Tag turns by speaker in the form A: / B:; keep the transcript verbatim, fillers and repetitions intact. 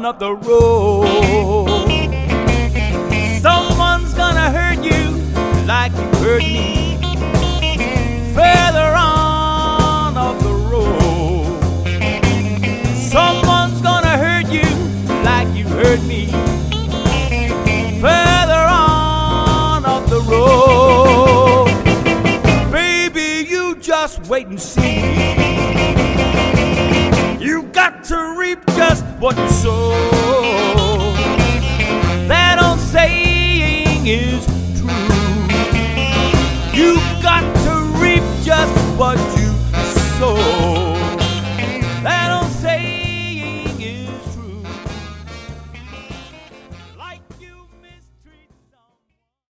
A: up the road. Someone's gonna hurt you like you hurt me further on up the road. Someone's gonna hurt you like you hurt me further on up the road. Baby, you just wait and see. You got to reap just what you sow. That old saying is true. You got to reap just what you